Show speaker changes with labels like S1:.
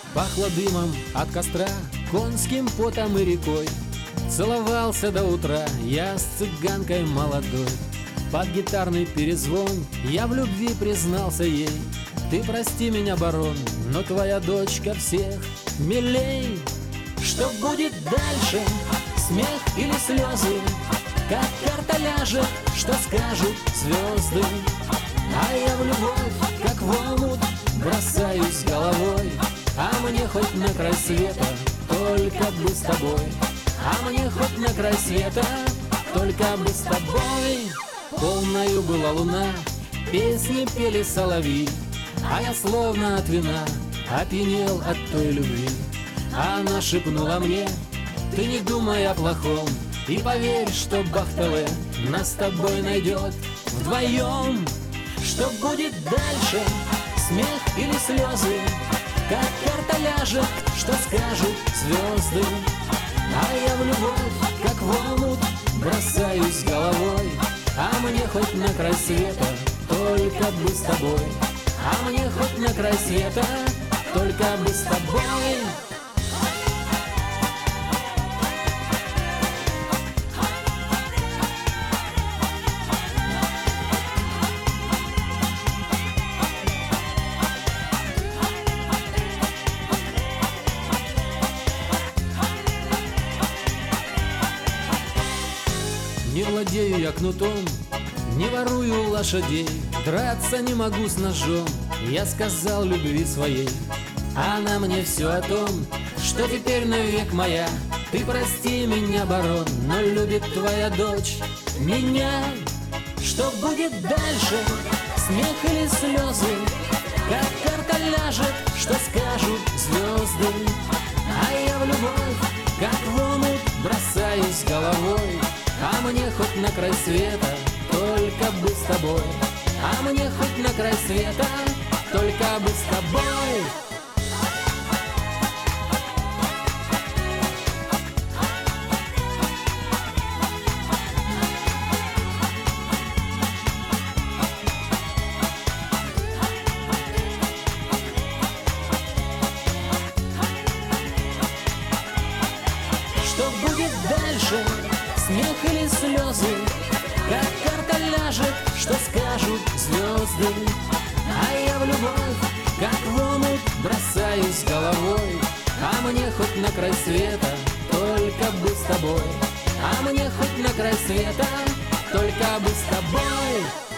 S1: Пахло дымом от костра, конским потом и рекой. Целовался до утра я с цыганкой молодой. Под гитарный перезвон я в любви признался ей. Ты прости меня, барон, но твоя дочка всех милей. Что будет дальше, смех или слезы? Как карта ляжет, что скажут звезды? А я в любовь, как в омут, бросаюсь головой. А мне хоть на край света, только бы с тобой. А мне хоть на край света, только бы с тобой. Полною была луна, песни пели соловьи, а я словно от вина опьянел от той любви. Она шепнула мне: ты не думай о плохом, и поверь, что Бахтале нас с тобой найдет вдвоем. Что будет дальше, смех или слезы? Как карта ляжет, что скажут звезды? А я в любовь, как в омут, бросаюсь головой. А мне хоть на край света, только бы с тобой. А мне хоть на край света, только бы с тобой. Не владею я кнутом, не ворую лошадей, драться не могу с ножом, я сказал любви своей. Она мне все о том, что теперь навек моя. Ты прости меня, барон, но любит твоя дочь меня. Что будет дальше, смех или слезы? Как карта ляжет, что скажут звезды? А я в любовь, как в омут, бросаюсь головой. А мне хоть на край света, только бы с тобой. А мне хоть на край света, только бы с тобой. Что будет дальше, смех или слезы? Как карта ляжет, что скажут звезды? А я в любовь, как в омут, бросаюсь головой. А мне хоть на край света, только бы с тобой. А мне хоть на край света, только бы с тобой.